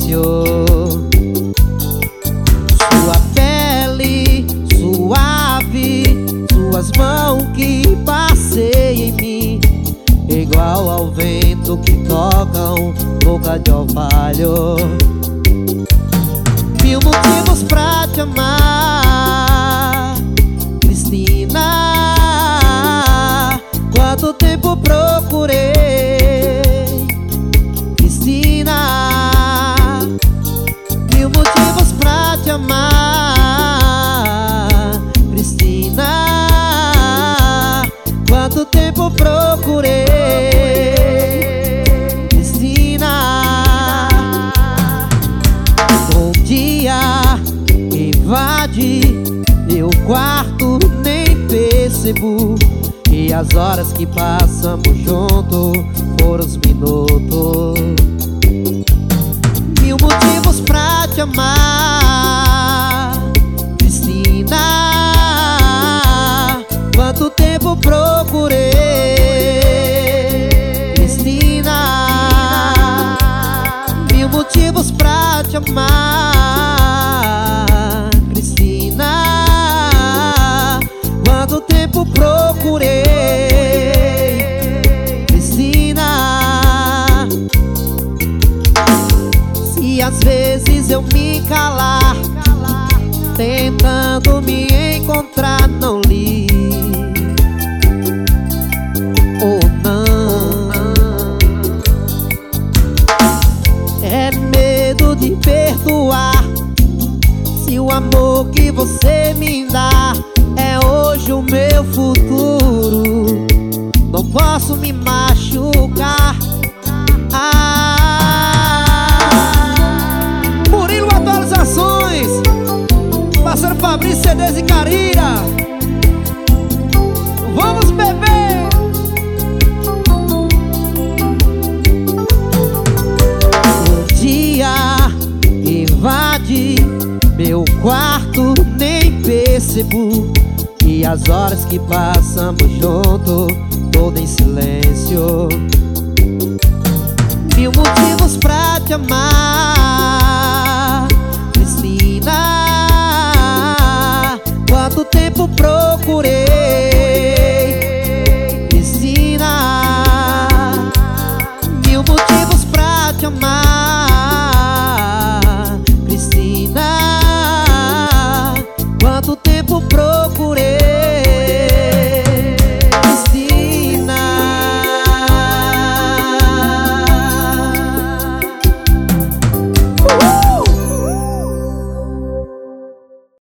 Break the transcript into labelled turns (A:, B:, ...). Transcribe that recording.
A: silêncio. Sua pele suave, suas mãos que passeiam em mim, igual ao vento que tocam boca de orvalho. Mil motivos pra te amar, Cristina. Quanto tempo procurei, Cristina. Mil motivos pra te amar, Cristina. Quanto tempo procurei, Cristina. Um dia invade meu quarto, nem percebo, e as horas que passamos juntos foram os minutos. Mil motivos pra te amar, Cristina. Quanto tempo procurei, Cristina. Mil motivos pra te amar, Cristina. Quanto tempo procurei, Cristina. Se às vezes eu me calar, tentando me encontrar, não li ou não, é medo de perdoar. Se o amor que você me dá é hoje o meu futuro, não posso me machucar. Murilo Atualizações, parceiro Fabrício CDs e Carira. Vamos beber! Um dia invade meu quarto, nem percebo, e as horas que passamos juntos, todo em silêncio. Mil motivos pra te amar,